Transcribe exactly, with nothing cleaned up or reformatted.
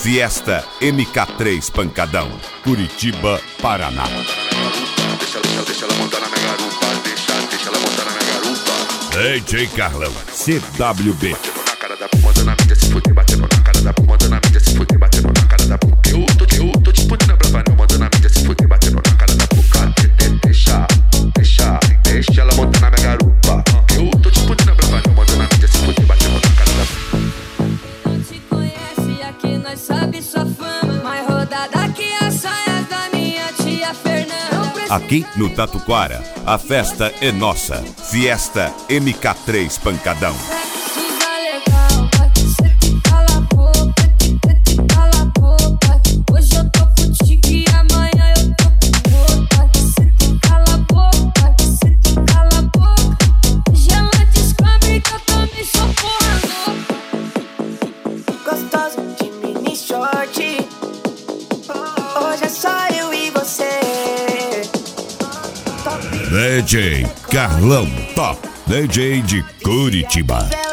Fiesta M K três Pancadão, Curitiba, Paraná. Deixa, deixa, deixa ela montar na minha garupa. Deixa, deixa ela montar na minha garupa. D J Carlão, C W B. Batendo na cara da puma, mandando a mídia se fuder. Batendo na cara da puma, mandando a mídia se fuder. Batendo na cara da puma. Eu tô, eu tô te explodindo a brava, não. Mandando a mídia se fuder. Batendo na cara da puma. Deixa, deixa, deixa ela montar na minha garupa. Eu tô te explodindo a brava, não. Mandando a mídia se fuder. Batendo na cara da puma. Não te conhece, aqui nós sabe sua fama. Mais rodada que as saias da minha tia Fernanda. Aqui no Tatuquara, a festa é nossa. Fiesta M K três Pancadão. Suza legal, cê te cala a boca, cê te cala a boca. Hoje eu tô contigo e amanhã eu tô com outra. Cê te cala a boca, cê te cala a boca. Hoje ela descobre que eu também sou porra louca. Gostosa de mini short. Hoje é só eu e você. D J Carlão Top, D J de Curitiba.